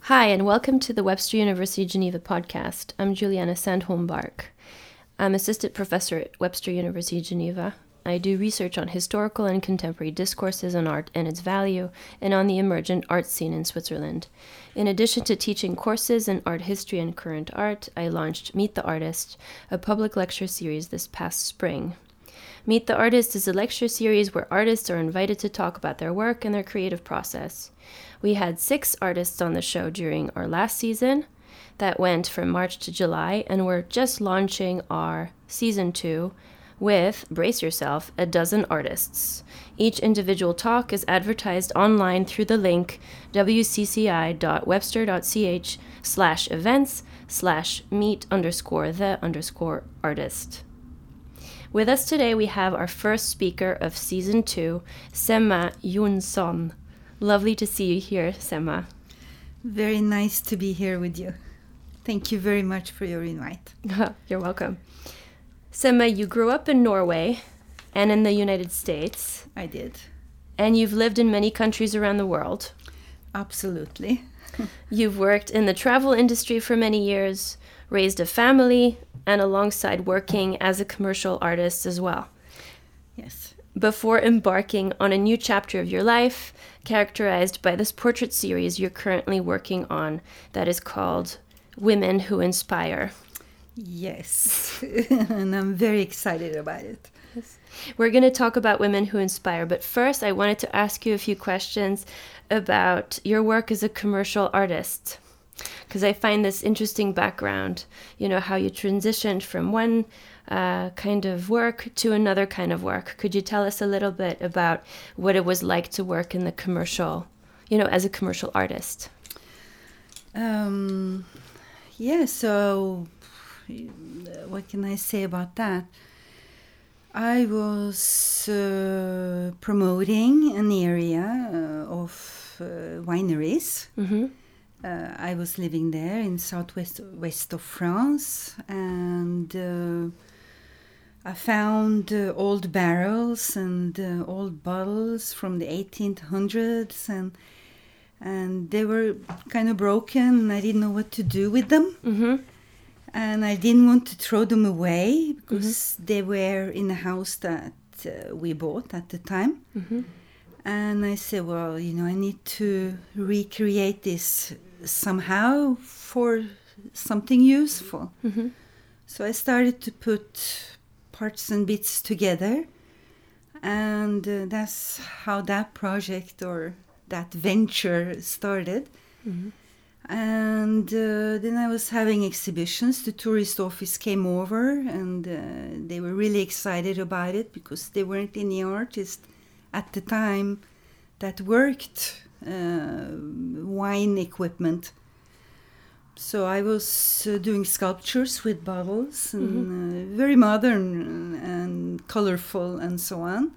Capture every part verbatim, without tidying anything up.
Hi, and welcome to the Webster University Geneva podcast. I'm Juliana Sandholm-Bark. I'm assistant professor at Webster University Geneva. I do research on historical and contemporary discourses on art and its value, and on the emergent art scene in Switzerland. In addition to teaching courses in art history and current art, I launched Meet the Artist, a public lecture series this past spring. Meet the Artist is a lecture series where artists are invited to talk about their work and their creative process. We had six artists on the show during our last season that went from March to July, and we're just launching our season two with, brace yourself, a dozen artists. Each individual talk is advertised online through the link wcci.webster.ch slash events slash meet underscore the underscore artist. With us today, we have our first speaker of season two, Semma Jonsson. Lovely to see you here, Semma. Very nice to be here with you. Thank you very much for your invite. You're welcome. Semma, you grew up in Norway and in the United States. I did. And you've lived in many countries around the world. Absolutely. You've worked in the travel industry for many years, raised a family, and alongside working as a commercial artist as well. Yes. Before embarking on a new chapter of your life, characterized by this portrait series you're currently working on that is called Women Who Inspire. Yes, and I'm very excited about it. Yes. We're going to talk about Women Who Inspire, but first I wanted to ask you a few questions about your work as a commercial artist, because I find this interesting background, you know, how you transitioned from one uh, kind of work to another kind of work. Could you tell us a little bit about what it was like to work in the commercial, you know, as a commercial artist? Um, yeah, so what can I say about that? I was uh, promoting an area uh, of uh, wineries. Mm-hmm. Uh, I was living there in southwest west of France, and uh, I found uh, old barrels and uh, old bottles from the eighteen hundreds, and and they were kind of broken, and I didn't know what to do with them. Mm-hmm. And I didn't want to throw them away because Mm-hmm. they were in a house that uh, we bought at the time. Mm-hmm. And I said, well, you know, I need to recreate this somehow for something useful. Mm-hmm. So I started to put parts and bits together. And uh, that's how that project or that venture started. Mm-hmm. And uh, then I was having exhibitions. The tourist office came over, and uh, they were really excited about it because there weren't any artists at the time that worked uh, wine equipment. So I was uh, doing sculptures with bottles, and Mm-hmm. uh, very modern and colorful and so on.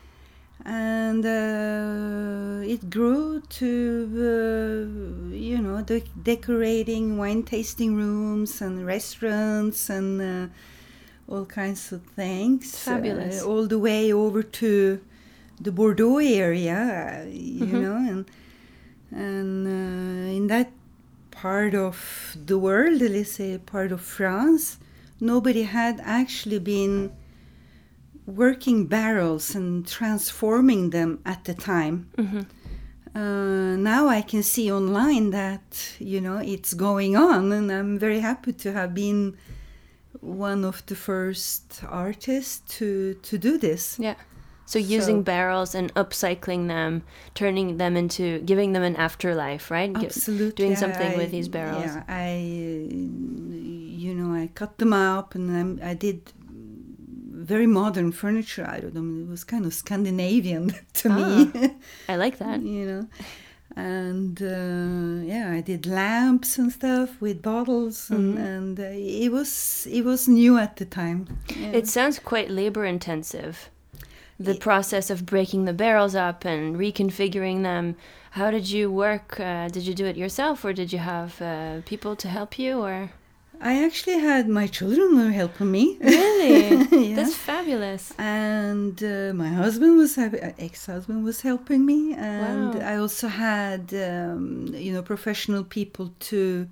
And uh, it grew to, uh, you know, de- decorating wine tasting rooms and restaurants and uh, all kinds of things. Fabulous. Uh, all the way over to the Bordeaux area, uh, you Mm-hmm. know, and and uh, in that part of the world, let's say part of France, nobody had actually been working barrels and transforming them at the time. Mm-hmm. Uh, now I can see online that, you know, it's going on, and I'm very happy to have been one of the first artists to, to do this. Yeah. So using So- barrels and upcycling them, turning them into, giving them an afterlife, right? Gi- Absolutely. Doing something I- with these barrels. Yeah, I, uh, you know, I cut them up, and I'm, I did very modern furniture out of them. It was kind of Scandinavian to me. I like that. You know, and uh, yeah, I did lamps and stuff with bottles, and, Mhm. and uh, it was it was new at the time. Yeah. It sounds quite labor intensive. The It- process of breaking the barrels up and reconfiguring them. How did you work? Uh, did you do it yourself, or did you have uh, people to help you? Or I actually had my children were helping me. Really? Yeah. That's fabulous. And uh, my husband was, uh, ex-husband was helping me. And Wow. I also had, um, you know, professional people to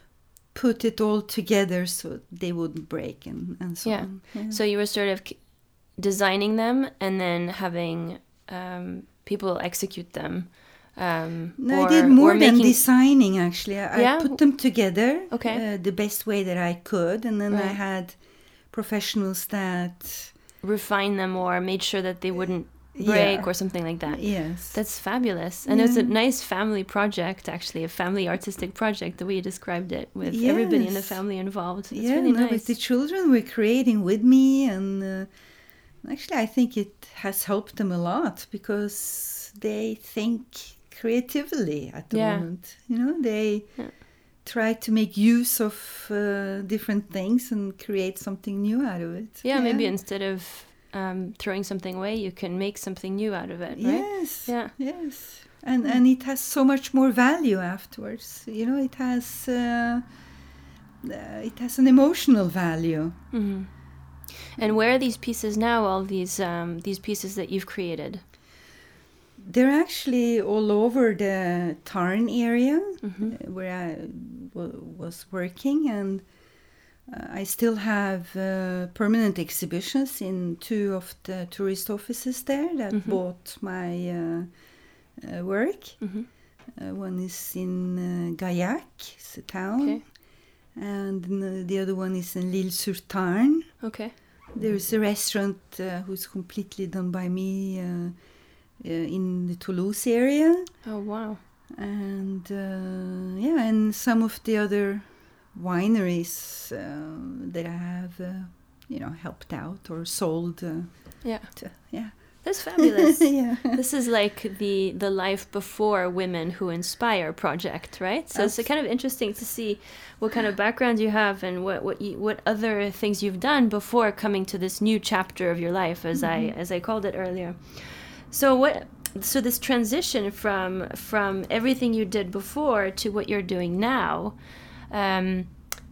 put it all together so they wouldn't break and, and so Yeah. on. Yeah. So you were sort of k- designing them and then having um, people execute them. Um, No, or, I did more or than making... designing, actually. I, Yeah? I put them together Okay. uh, the best way that I could. And then I Right. had professionals that... refine them or made sure that they wouldn't break Yeah. or something like that. Yes. That's fabulous. And it's a Yeah. nice family project, actually, a family artistic project, the way you described it, with everybody in the Yes. family involved. It's yeah, really no, nice. but the children were creating with me, and uh, actually, I think it has helped them a lot because they think creatively at the Yeah. moment. You know, they Yeah. try to make use of uh, different things and create something new out of it. Yeah, maybe instead of um, throwing something away, you can make something new out of it, right? Yes. Yeah. Yes. And and it has so much more value afterwards. You know, it has uh, uh, it has an emotional value. Hmm. And where are these pieces now? All these um, these pieces that you've created. They're actually all over the Tarn area Mm-hmm. uh, where I w- was working, and uh, I still have uh, permanent exhibitions in two of the tourist offices there that Mhm. bought my uh, uh, work. Mm-hmm. Uh, one is in uh, Gaillac, it's a town, Okay. and n- the other one is in L'Île-sur-Tarn. Okay. There's a restaurant uh, who's completely done by me uh, uh, in the Toulouse area. Oh, wow. And uh, yeah, and some of the other wineries uh, that I have, uh, you know, helped out or sold. Uh, Yeah. to, yeah, That's fabulous. yeah. This is like the the Life Before Women Who Inspire project, right? So it's kind of interesting to see what kind of background you have and what what you, what other things you've done before coming to this new chapter of your life, as I as I called it earlier. So what? So this transition from from everything you did before to what you're doing now, um,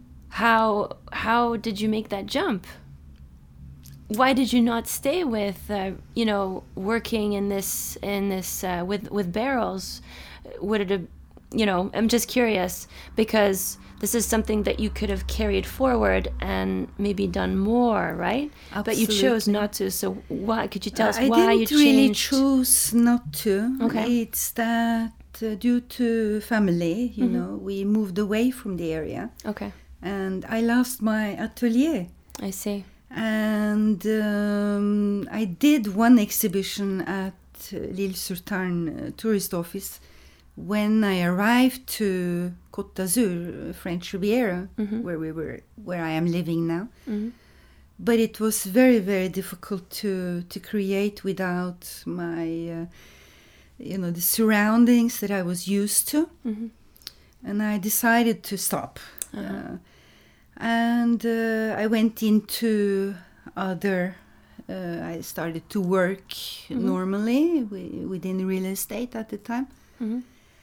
how how did you make that jump? Why did you not stay with, uh, you know, working in this in this uh, with with barrels? Would it have, you know? I'm just curious because this is something that you could have carried forward and maybe done more, right? But you chose Absolutely. not to. So why? Could you tell us I why you didn't really changed? choose not to. Okay. It's that uh, due to family, you Mhm. know, we moved away from the area, Okay, and I lost my atelier. I see. And um, I did one exhibition at uh, L'Île-sur-Tarn uh, tourist office when I arrived to Côte d'Azur, uh, French Riviera, Mhm. where we were, where I am living now. Hmm. But it was very, very difficult to to create without my, uh, you know, the surroundings that I was used to, Hmm. and I decided to stop. Uh-huh. Uh, and uh, I went into other. Uh, I started to work Mhm. normally wi- within real estate at the time, Hmm.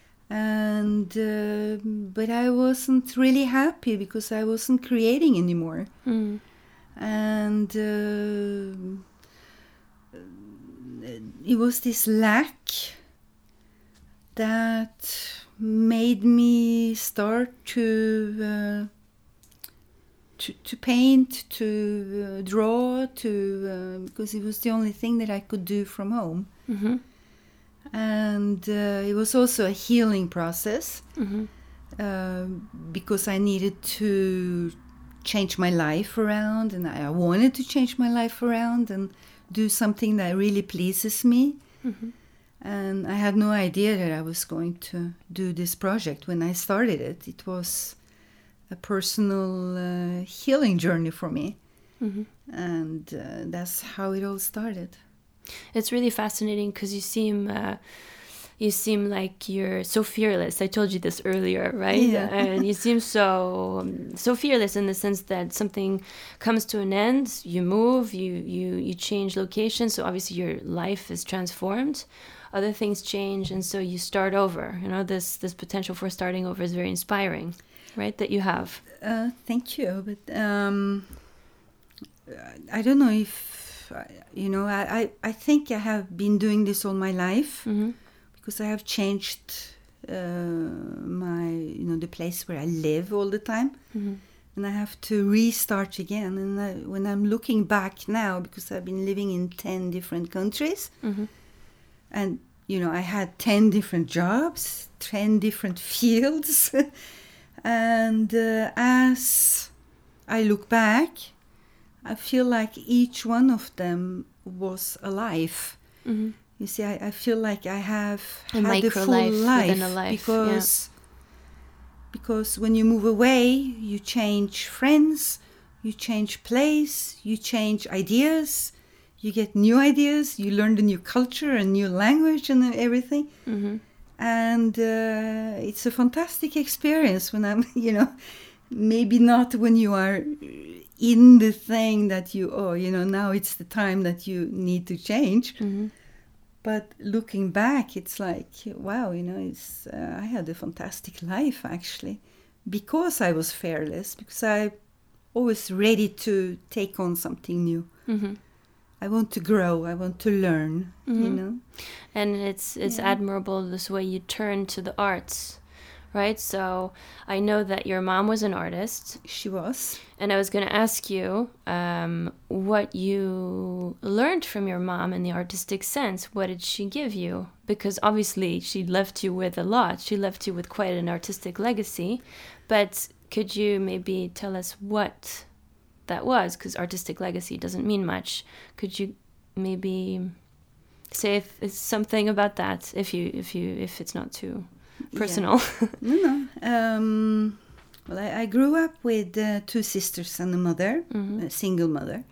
and uh, but I wasn't really happy because I wasn't creating anymore. Mm. And uh, it was this lack that made me start to uh, to, to paint, to uh, draw, to uh, because it was the only thing that I could do from home. Hmm. And uh, it was also a healing process Hmm. uh, because I needed to change my life around, and I wanted to change my life around and do something that really pleases me. Hmm. And I had no idea that I was going to do this project when I started it. It was a personal uh, healing journey for me, Hmm. and uh, that's how it all started. It's really fascinating because you seem uh, you seem like you're so fearless. I told you this earlier, right? Yeah. And you seem so um, so fearless in the sense that something comes to an end, you move, you you you change location, so obviously your life is transformed. Other things change, and so you start over. You know, this this potential for starting over is very inspiring, right? That you have. Uh, thank you, but um, I don't know if, you know, I, I, I think I have been doing this all my life, Mm-hmm. because I have changed uh, my, you know, the place where I live all the time. Mm-hmm. And I have to restart again. And I, when I'm looking back now, because I've been living in ten different countries, Mm-hmm. and, you know, I had ten different jobs, ten different fields. And uh, as I look back, I feel like each one of them was a life. Mm-hmm. You see, I, I feel like I have A had a micro full life life, within a life, because because when you move away, you change friends, you change place, you change ideas, you get new ideas, you learn the new culture and new language and everything. Mm-hmm. And uh, it's a fantastic experience when I'm, you know, maybe not when you are in the thing that you, oh, you know, now it's the time that you need to change. Mm-hmm. But looking back, it's like, wow, you know, it's uh, I had a fantastic life, actually, because I was fearless, because I always ready to take on something new. Mm-hmm. I want to grow. I want to learn, Mm-hmm. you know. And it's it's Yeah. admirable this way you turn to the arts, right? So I know that your mom was an artist, She was. and I was going to ask you um, what you learned from your mom in the artistic sense. What did she give you? Because obviously she left you with a lot. She left you with quite an artistic legacy. But could you maybe tell us what that was? Because artistic legacy doesn't mean much. Could you maybe say if it's something about that, if you if you if it's not too personal? No, no. Um, well, I, I grew up with uh, two sisters and a mother, Mhm. a single mother.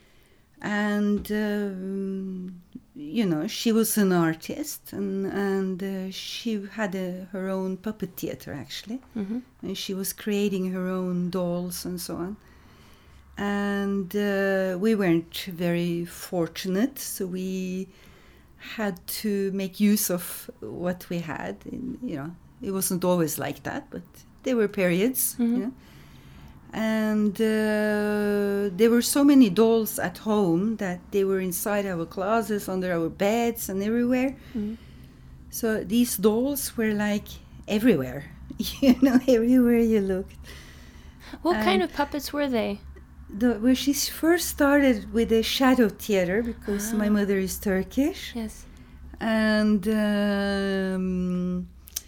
And, um, you know, she was an artist, and, and uh, she had a, her own puppet theater, actually. Mhm. And she was creating her own dolls and so on. And uh, we weren't very fortunate, so we had to make use of what we had. And, you know, it wasn't always like that, but there were periods, Mhm. you know. And uh, there were so many dolls at home that they were inside our closets, under our beds, and everywhere. Mhm. So these dolls were like everywhere, you know, everywhere you looked. What kind And- of puppets were they? The, where she first started with a shadow theater, because my Ah. mother is Turkish. Yes. And um,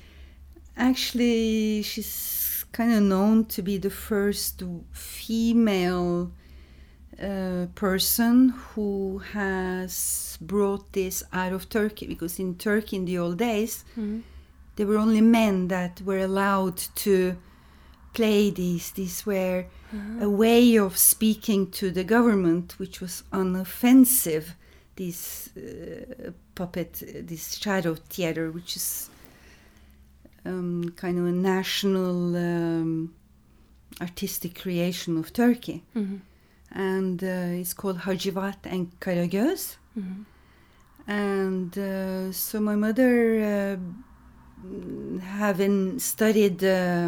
actually, she's kind of known to be the first female uh, person who has brought this out of Turkey. Because in Turkey, in the old days, Mhm. there were only men that were allowed to play these. These were a way of speaking to the government, which was unoffensive. This uh, puppet, uh, this shadow theater, which is um, kind of a national um, artistic creation of Turkey. Mhm. And uh, it's called Hacivat and Karagöz. Mhm. And uh, so my mother, uh, having studied uh,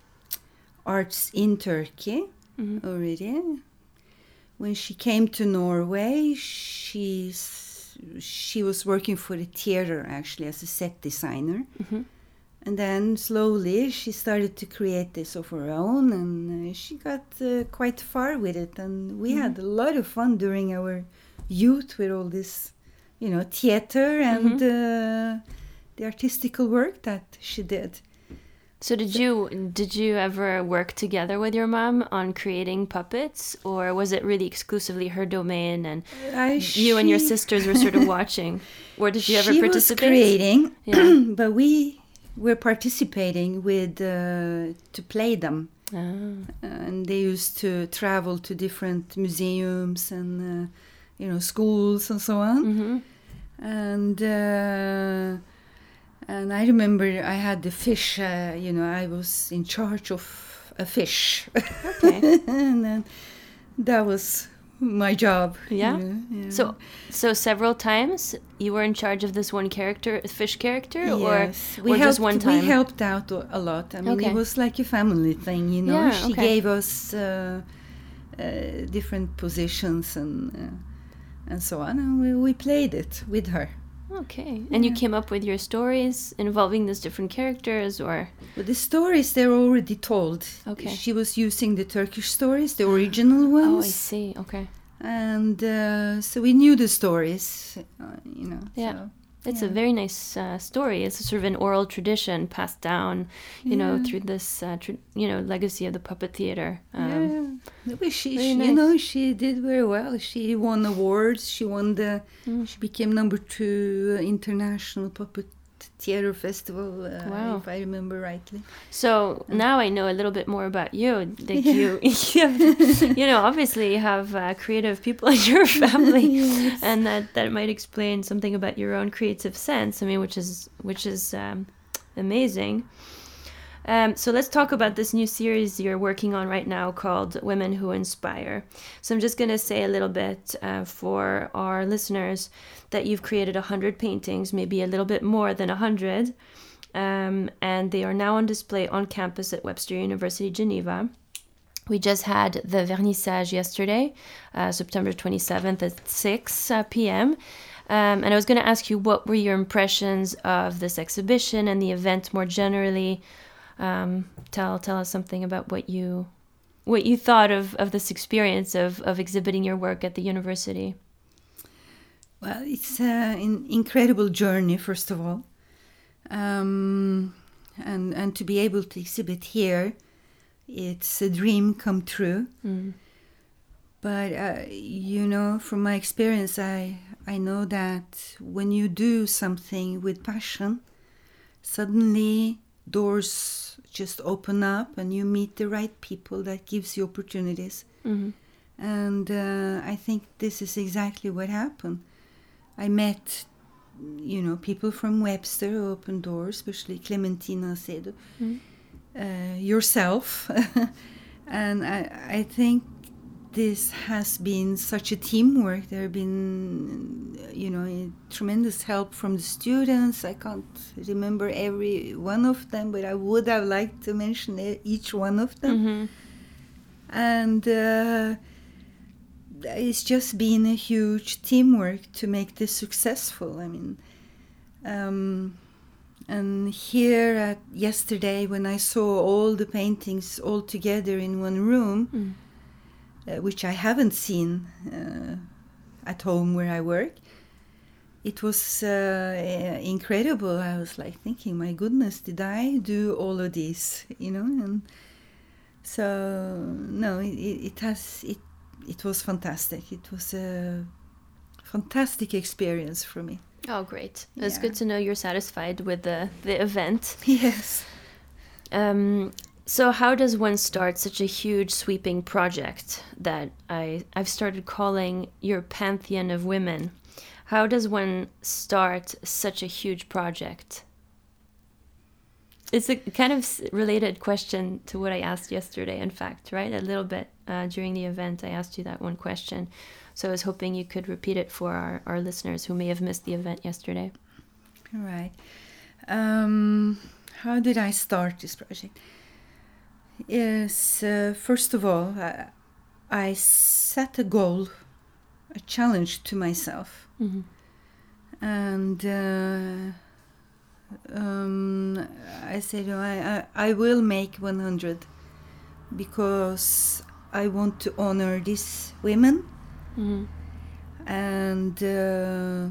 arts in Turkey Mhm. already, when she came to Norway, she's, she was working for the theater, actually, as a set designer. Mhm. And then slowly she started to create this of her own, and uh, she got uh, quite far with it. And we Mhm. had a lot of fun during our youth with all this, you know, theater and uh, the artistical work that she did. So did you did you ever work together with your mom on creating puppets, or was it really exclusively her domain and I, you and your she- sisters were sort of watching? Or did you ever she participate? was creating, Yeah. but we were participating with uh, to play them. Ah. And they used to travel to different museums and uh, you know, schools and so on. Mhm. And uh, And I remember I had the fish, uh, you know, I was in charge of a fish. Okay. And then that was my job. Yeah? You know, yeah. So, so several times you were in charge of this one character, fish character, Yes. or, we or helped, just one time? We helped out a lot. I mean, Okay. it was like a family thing, you know. Yeah, she okay. gave us uh, uh, different positions and uh, and so on, and we, we played it with her. Okay. And you Yeah. came up with your stories involving these different characters, or? But the stories, they're already told. Okay. She was using the Turkish stories, the original ones. Oh, I see. Okay. And uh, so we knew the stories, uh, you know. Yeah. So, It's yeah. a very nice uh, story. It's a sort of an oral tradition passed down, you know, Yeah. through this, uh, tr- you know, legacy of the puppet theater. Um, yeah. But she, very she nice. you know, she did very well. She won awards. She won the. Mm. She became number two uh, international puppet theater festival. Uh, Wow. If I remember rightly. So now I know a little bit more about you. Like you, you, have, you know, obviously you have uh, creative people in your family, Yes. and that, that might explain something about your own creative sense. I mean, which is which is um, amazing. Um, so let's talk about this new series you're working on right now called Women Who Inspire. So I'm just going to say a little bit uh, for our listeners that you've created one hundred paintings, maybe a little bit more than one hundred, um, and they are now on display on campus at Webster University Geneva. We just had the vernissage yesterday, uh, September twenty-seventh at six p.m. Um, and I was going to ask you, what were your impressions of this exhibition and the event more generally? Um, tell tell us something about what you what you thought of, of this experience of, of exhibiting your work at the university. Well, it's uh, an incredible journey, first of all, um, and and to be able to exhibit here, it's a dream come true. Mm. But uh, you know, from my experience, I I know that when you do something with passion, suddenly doors just open up and you meet the right people that gives you opportunities. Mm-hmm. And uh, I think this is exactly what happened. I met, you know, people from Webster who opened doors, especially Clementina Acedo, Mm-hmm. uh, yourself. And I, I think this has been such a teamwork. There have been, you know, a tremendous help from the students. I can't remember every one of them, but I would have liked to mention e- each one of them. Mm-hmm. And uh, it's just been a huge teamwork to make this successful. I mean, um, and here at yesterday, when I saw all the paintings all together in one room, Mm. Uh, which I haven't seen uh, at home where I work, it was uh, incredible. I was like thinking, my goodness, did I do all of this? You know, and so no, it, it has it. It was fantastic. It was a fantastic experience for me. Oh, great! It's Yeah. good to know you're satisfied with the the event. Yes. Um, so how does one start such a huge sweeping project that I, I've started calling your pantheon of women? How does one start such a huge project? It's a kind of s- related question to what I asked yesterday, in fact, right? A little bit uh, during the event, I asked you that one question. So I was hoping you could repeat it for our, our listeners who may have missed the event yesterday. All right. Um, how did I start this project? Yes, uh, first of all, I, I set a goal, a challenge to myself. Mm-hmm. And uh, um, I said, oh, I, I, I will make one hundred because I want to honor these women. Mm-hmm. And uh,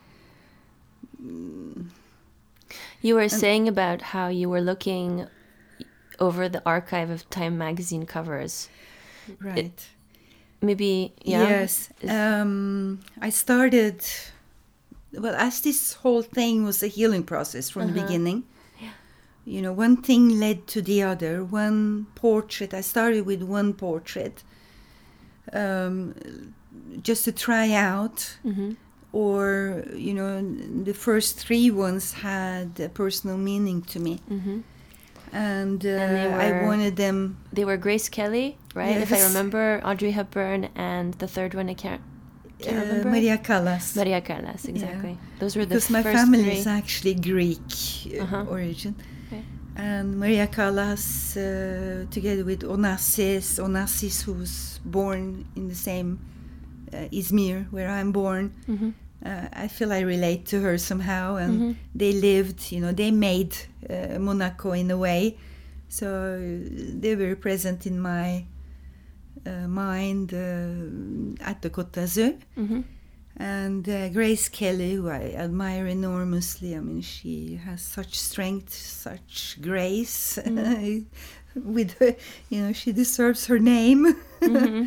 You were saying about how you were looking over the archive of Time magazine covers. right. Maybe, yeah? Yes. Is- Um, I started, well, as this whole thing was a healing process from the Uh-huh. beginning. Yeah. You know, one thing led to the other. One portrait, I started with one portrait um, just to try out Mm-hmm. or, you know, the first three ones had a personal meaning to me. Mm-hmm. And, uh, and were, I wanted them... They were Grace Kelly, right? Yes. If I remember, Audrey Hepburn, and the third one I can't, can't uh, remember. Maria Callas. Maria Callas, exactly. Yeah. Those were the because first my family three. is actually Greek uh, uh-huh. origin. Okay. And Maria Callas, uh, together with Onassis, Onassis, who was born in the same uh, Izmir, where I'm born. Mm-hmm. Uh, I feel I relate to her somehow, and mm-hmm. they lived, you know, they made uh, Monaco in a way, so they were present in my uh, mind uh, at the Côte d'Azur. Mm-hmm. And uh, Grace Kelly, who I admire enormously, I mean, she has such strength, such grace. Mm. With her, you know, she deserves her name. Mm-hmm.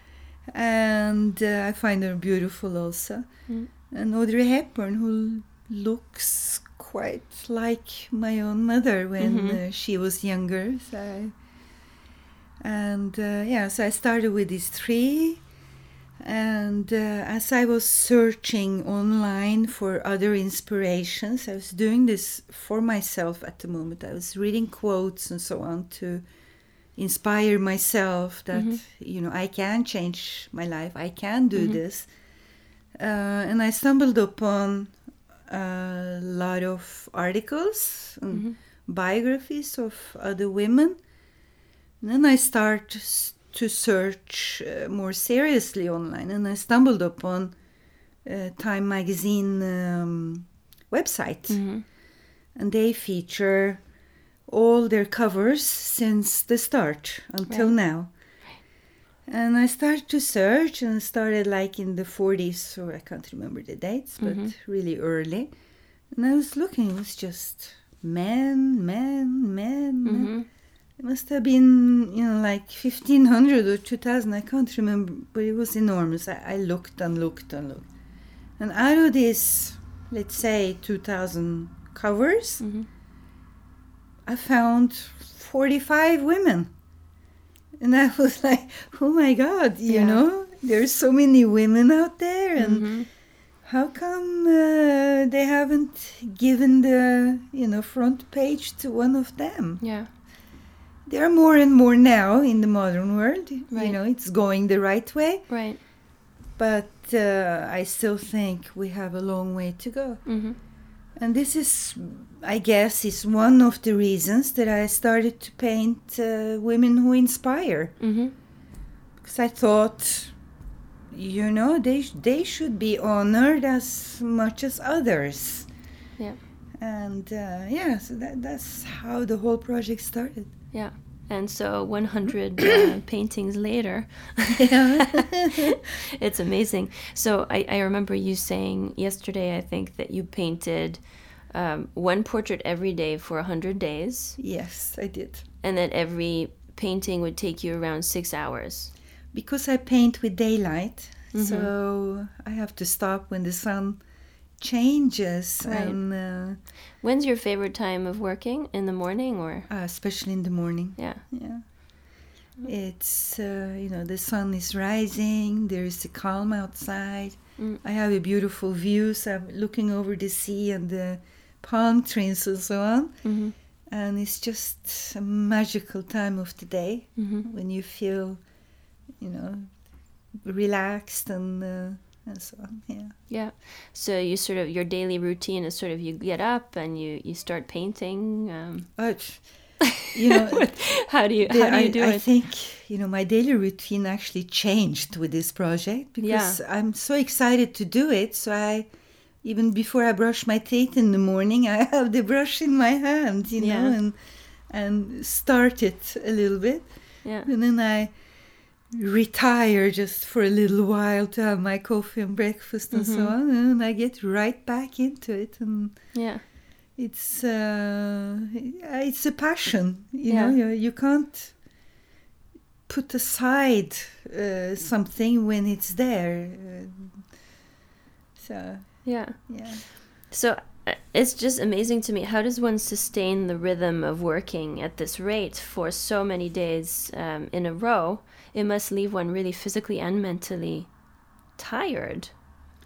And uh, I find her beautiful also. Mm. And Audrey Hepburn, who looks quite like my own mother when mm-hmm. uh, she was younger. So I, and uh, yeah, so I started with these three. And uh, as I was searching online for other inspirations, I was doing this for myself at the moment. I was reading quotes and so on to inspire myself that, mm-hmm. you know, I can change my life. I can do mm-hmm. this. Uh, and I stumbled upon a lot of articles and mm-hmm. biographies of other women. And then I started to search uh, more seriously online, and I stumbled upon uh, Time magazine um, website, mm-hmm. and they feature all their covers since the start until right. now. And I started to search, and started like in the forties, or I can't remember the dates, but mm-hmm. really early. And I was looking, it was just men, men, men, mm-hmm. men. It must have been, you know, like fifteen hundred or two thousand, I can't remember, but it was enormous. I, I looked and looked and looked. And out of this, let's say, two thousand covers, mm-hmm. I found forty-five women. And I was like, oh my God, you yeah. know, there's so many women out there, and mm-hmm. how come uh, they haven't given the, you know, front page to one of them? Yeah. There are more and more now in the modern world. Right. You know, it's going the right way. Right. But uh, I still think we have a long way to go. Mm-hmm. And this is, I guess, is one of the reasons that I started to paint uh, women who inspire. Mm-hmm. Because I thought, you know, they they should be honored as much as others. Yeah. And uh, yeah, so that that's how the whole project started. Yeah. And so one hundred uh, paintings later, yeah. It's amazing. So I, I remember you saying yesterday, I think, that you painted um, one portrait every day for one hundred days. Yes, I did. And that every painting would take you around six hours. Because I paint with daylight, mm-hmm. so I have to stop when the sun changes. Right. And uh, when's your favorite time of working? In the morning, or uh, especially in the morning? Yeah, yeah. It's uh, you know, the sun is rising. There is a calm outside. Mm. I have a beautiful view. So I'm looking over the sea and the palm trees and so on. Mm-hmm. And it's just a magical time of the day mm-hmm. when you feel, you know, relaxed and. Uh, And so on, yeah. Yeah. So you sort of, your daily routine is sort of, you get up and you, you start painting. Um. Oh, you know, how do you how do you I, do I it? I think, you know, my daily routine actually changed with this project because yeah. I'm so excited to do it. So I, even before I brush my teeth in the morning, I have the brush in my hand, you know, yeah. and and start it a little bit. Yeah. And then I retire just for a little while to have my coffee and breakfast and mm-hmm. so on, and I get right back into it. And yeah, it's uh, it's a passion, you yeah. know. You, you can't put aside uh, something when it's there. Uh, so yeah, yeah. So uh, it's just amazing to me. How does one sustain the rhythm of working at this rate for so many days um, in a row? It must leave one really physically and mentally tired.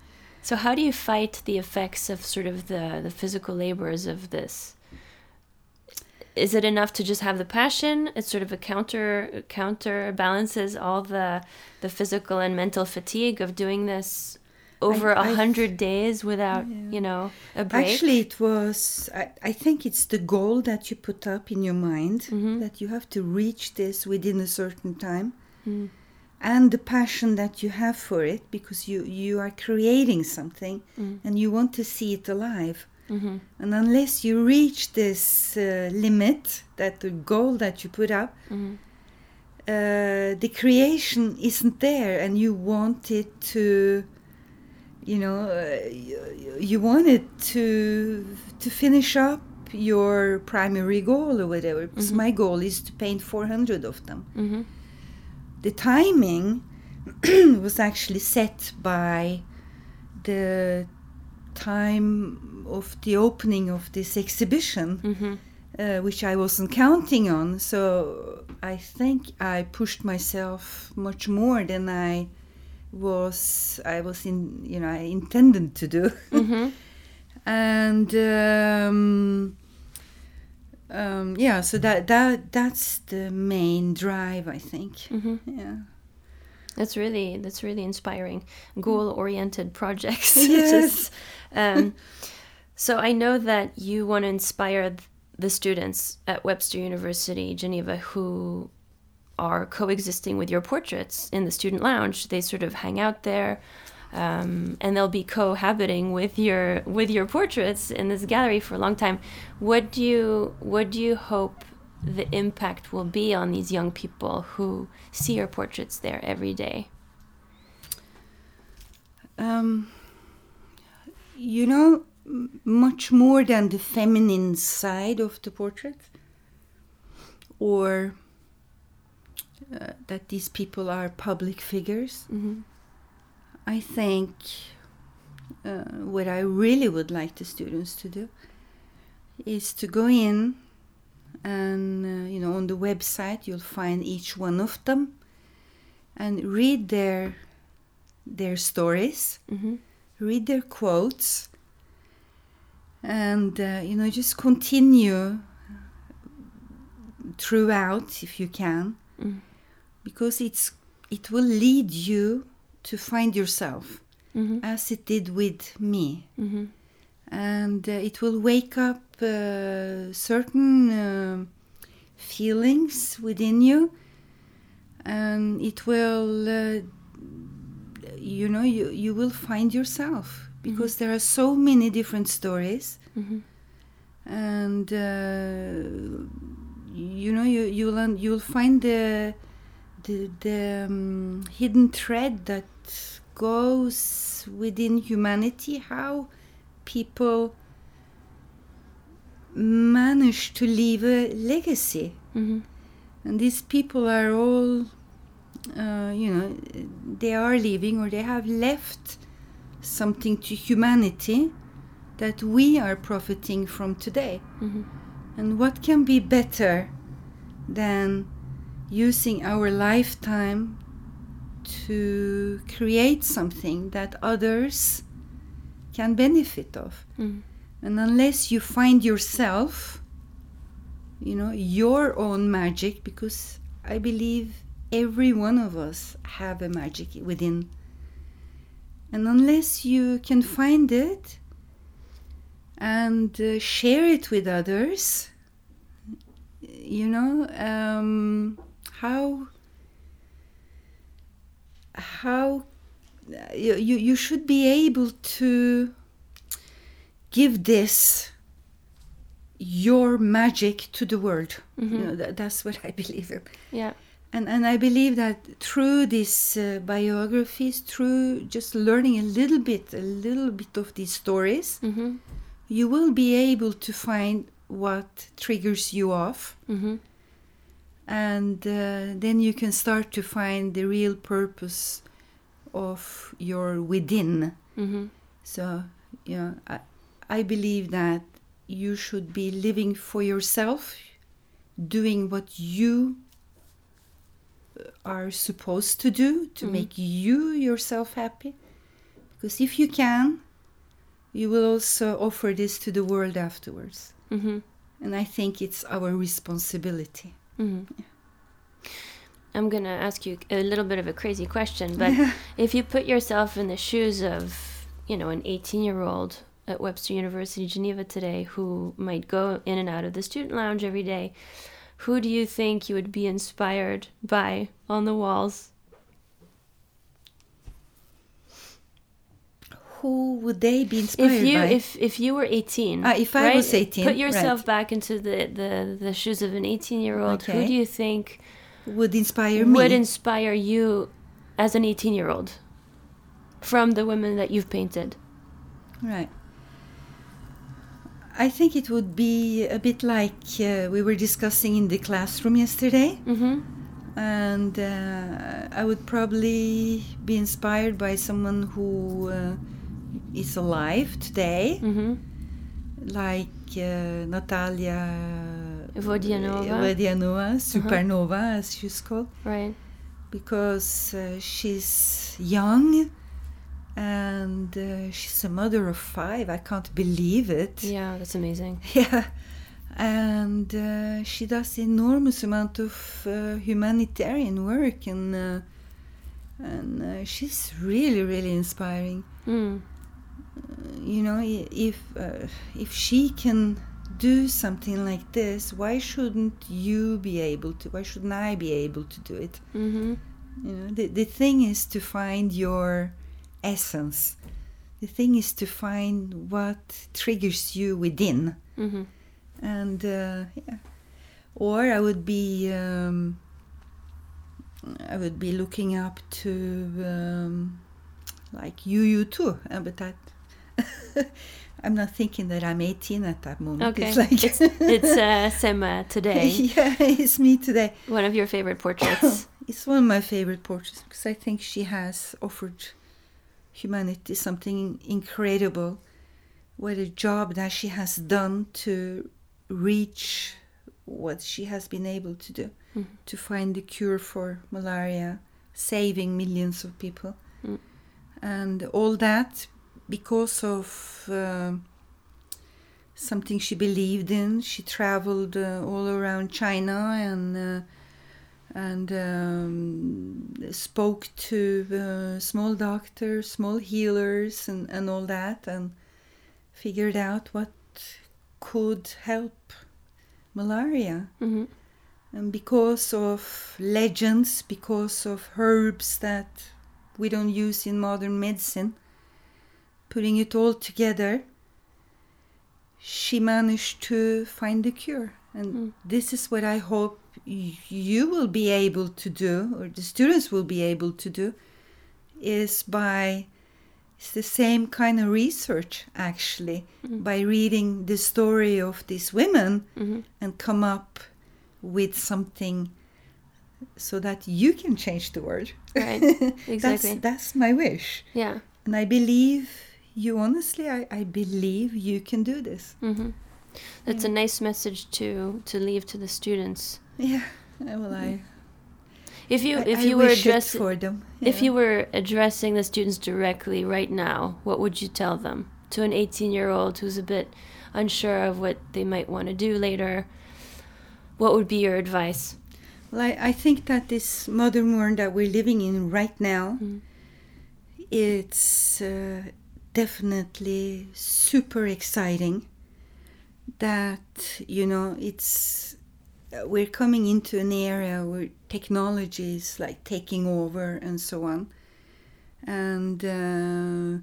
So how do you fight the effects of sort of the, the physical labors of this? Is it enough to just have the passion? It's sort of a counter counterbalances all the the physical and mental fatigue of doing this over a hundred days without, yeah. you know, a break. Actually, it was. I, I think it's the goal that you put up in your mind, mm-hmm. that you have to reach this within a certain time, mm. and the passion that you have for it, because you you are creating something mm. and you want to see it alive. Mm-hmm. And unless you reach this uh, limit, that the goal that you put up, mm-hmm. uh, the creation isn't there, and you want it to, you know, uh, you, you want it to to finish up your primary goal or whatever. Because mm-hmm. my goal is to paint four hundred of them. Mm-hmm. The timing was actually set by the time of the opening of this exhibition, mm-hmm. uh, which I wasn't counting on. So I think I pushed myself much more than I was. I was in, you know, I intended to do, mm-hmm. and um, um, yeah. So that that that's the main drive, I think. Mm-hmm. Yeah. That's really that's really inspiring. Goal-oriented projects. Yes. Just, um, so I know that you want to inspire the students at Webster University Geneva who are coexisting with your portraits in the student lounge. They sort of hang out there, um, and they'll be cohabiting with your with your portraits in this gallery for a long time. What do you what do you hope the impact will be on these young people who see your portraits there every day? Um, you know, m- much more than the feminine side of the portrait, or uh, that these people are public figures. Mm-hmm. I think uh, what I really would like the students to do is to go in, and uh, you know, on the website you'll find each one of them, and read their their stories, mm-hmm. read their quotes, and uh, you know, just continue throughout if you can, mm. because it's it will lead you to find yourself, mm-hmm. as it did with me. Mm-hmm. And uh, it will wake up uh, certain uh, feelings within you, and it will, uh, you know, you, you will find yourself, because mm-hmm. there are so many different stories, mm-hmm. and uh, you know, you you'll you'll find the the, the um, hidden thread that goes within humanity, how people manage to leave a legacy. Mm-hmm. And these people are all, uh, you know, they are leaving, or they have left something to humanity that we are profiting from today. Mm-hmm. And what can be better than using our lifetime to create something that others can benefit of. Mm. And unless you find yourself, you know, your own magic, because I believe every one of us have a magic within, and unless you can find it and uh, share it with others, you know, um, how how You, you you should be able to give this, your magic, to the world. Mm-hmm. You know, that, that's what I believe in. Yeah. And and I believe that through these uh, biographies, through just learning a little bit, a little bit of these stories, mm-hmm. you will be able to find what triggers you off. Mm-hmm. And uh, then you can start to find the real purpose of your within. Mm-hmm. So, you know, I, I believe that you should be living for yourself, doing what you are supposed to do to mm-hmm. make you yourself happy. Because if you can, you will also offer this to the world afterwards. Mm-hmm. And I think it's our responsibility. Mm-hmm. Yeah. I'm going to ask you a little bit of a crazy question, but if you put yourself in the shoes of, you know, an eighteen-year-old at Webster University, Geneva today, who might go in and out of the student lounge every day, who do you think you would be inspired by on the walls? Who would they be inspired if you, by? If if you were eighteen, ah, if I right? was eighteen, put yourself right. back into the, the, the shoes of an eighteen-year-old. Okay. Who do you think would inspire me? Would inspire you as an eighteen-year-old from the women that you've painted? Right. I think it would be a bit like uh, we were discussing in the classroom yesterday. Mm-hmm. And uh, I would probably be inspired by someone who uh, is alive today, mm-hmm. like uh, Natalia Vodianova, Vodianova Supernova, uh-huh. as she's called. Right. Because uh, she's young and uh, she's a mother of five. I can't believe it. Yeah, that's amazing. Yeah. And uh, she does enormous amount of uh, humanitarian work, and uh, and uh, she's really, really inspiring. Mm. Uh, you know, if uh, if she can do something like this, why shouldn't you be able to? Why shouldn't I be able to do it? Mm-hmm. You know, the the thing is to find your essence. The thing is to find what triggers you within. Mm-hmm. And uh, yeah, or I would be um, I would be looking up to um, like you, you too. Uh, but that I'm not thinking that I'm eighteen at that moment. Okay, it's like it's, it's uh, Sema today. Yeah, it's me today. One of your favorite portraits. It's one of my favorite portraits because I think she has offered humanity something incredible. What a job that she has done to reach what she has been able to do, mm. to find the cure for malaria, saving millions of people. Mm. And all that because of uh, something she believed in. She traveled uh, all around China and uh, and um, spoke to uh, small doctors, small healers and, and all that, and figured out what could help malaria. Mm-hmm. And because of legends, because of herbs that we don't use in modern medicine, putting it all together, she managed to find the cure. And mm. this is what I hope y- you will be able to do, or the students will be able to do, is by... It's the same kind of research, actually, mm-hmm. by reading the story of these women mm-hmm. and come up with something so that you can change the world. Right, exactly. that's, that's my wish. Yeah. And I believe you, honestly, I, I believe you can do this. Mm-hmm. That's yeah. a nice message to, to leave to the students. Yeah, well, I... If you I, if I you were addressing for them, yeah. if you were addressing the students directly right now, what would you tell them? To an eighteen-year-old who's a bit unsure of what they might want to do later, what would be your advice? Well, I, I think that this modern world that we're living in right now, mm. it's uh, definitely super exciting. That, you know, it's... we're coming into an era where technology is like taking over and so on, and uh,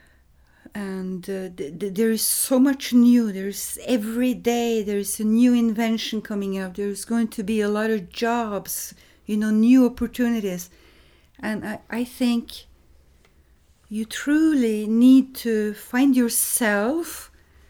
and uh, th- th- there is so much new. There's every day there's a new invention coming up. There's going to be a lot of jobs, you know, new opportunities, and I, I think you truly need to find yourself.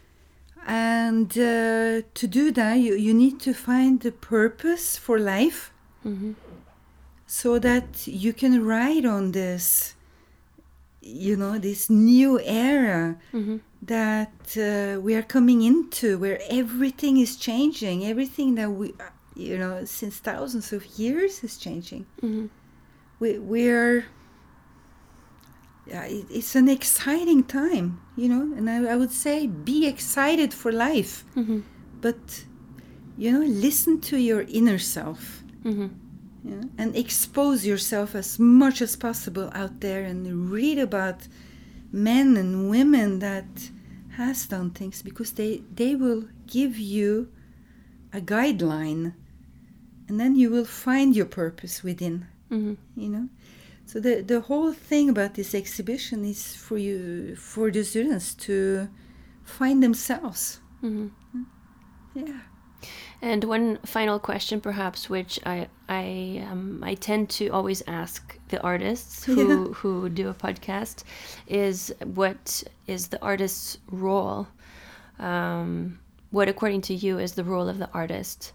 And uh, to do that, you, you need to find the purpose for life, mm-hmm. so that you can ride on this, you know, this new era mm-hmm. that uh, we are coming into, where everything is changing. Everything that we, you know, since thousands of years is changing. Mm-hmm. We we're yeah, it, it's an exciting time, you know, and I, I would say be excited for life. Mm-hmm. But, you know, listen to your inner self. Mm-hmm. Yeah, and expose yourself as much as possible out there and read about men and women that has done things, because they, they will give you a guideline, and then you will find your purpose within, Mm-hmm. you know. So the, the whole thing about this exhibition is for you, for the students to find themselves. Mm-hmm. Yeah. And one final question, perhaps, which I I um, I tend to always ask the artists who Yeah. who do a podcast, is what is the artist's role? Um, what, according to you, is the role of the artist?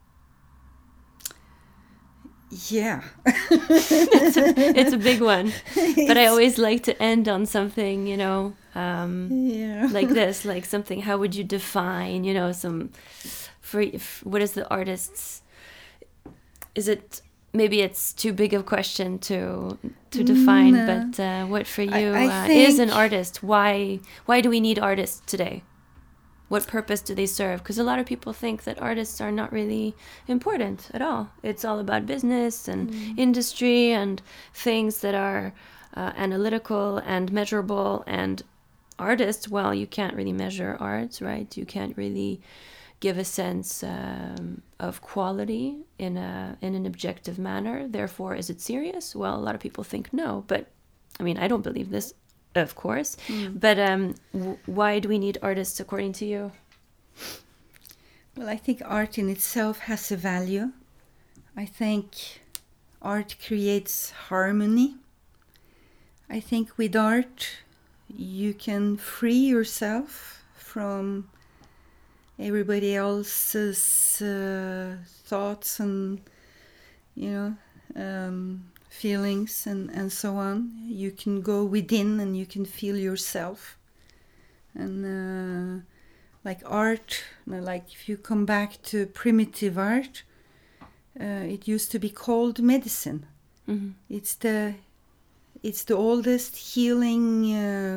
Yeah. it's, a, it's a big one, but I It's- always like to end on something, you know, um, Yeah. like this, like something. How would you define, you know, some? For, f what is the artist's? Is it, maybe it's too big of a question to to define, No. but uh, what for I- you I uh, is an think- artist? Why why do we need artists today? What purpose do they serve? Because a lot of people think that artists are not really important at all. It's all about business and Mm. industry and things that are uh, analytical and measurable. And artists, well, you can't really measure art, right? You can't really give a sense um, of quality in a in an objective manner. Therefore, is it serious? Well, a lot of people think no, but I mean, I don't believe this, of course. Mm. But um, w- why do we need artists, according to you? Well, I think art in itself has a value. I think art creates harmony. I think with art, you can free yourself from everybody else's uh, thoughts and, you know, um, feelings and, and so on. You can go within and you can feel yourself. And uh, like art, like if you come back to primitive art, uh, it used to be called medicine. Mm-hmm. It's the it's the oldest healing uh,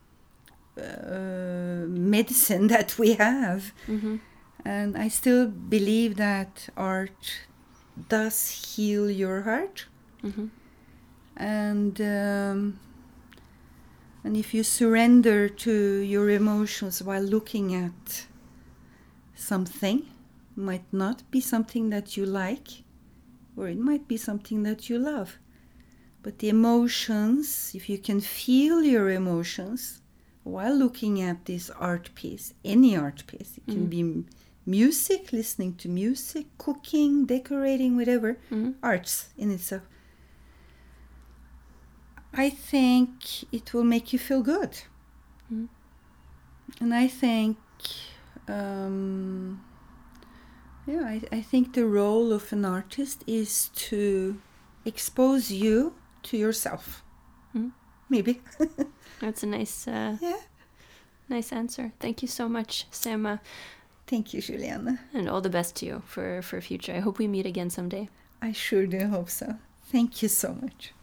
uh, medicine that we have. Mm-hmm. And I still believe that art does heal your heart. Mm-hmm. And um, and if you surrender to your emotions while looking at something, it might not be something that you like, or it might be something that you love. But the emotions, if you can feel your emotions while looking at this art piece, any art piece, it can Mm. be m- music, listening to music, cooking, decorating, whatever, Mm-hmm. arts in itself. I think it will make you feel good. Mm. And I think, um, yeah, I, I think the role of an artist is to expose you to yourself. Mm. Maybe. That's a nice, uh, Yeah. nice answer. Thank you so much, Selma, Thank you, Juliana. and all the best to you for for future. I hope we meet again someday. I sure do hope so. Thank you so much.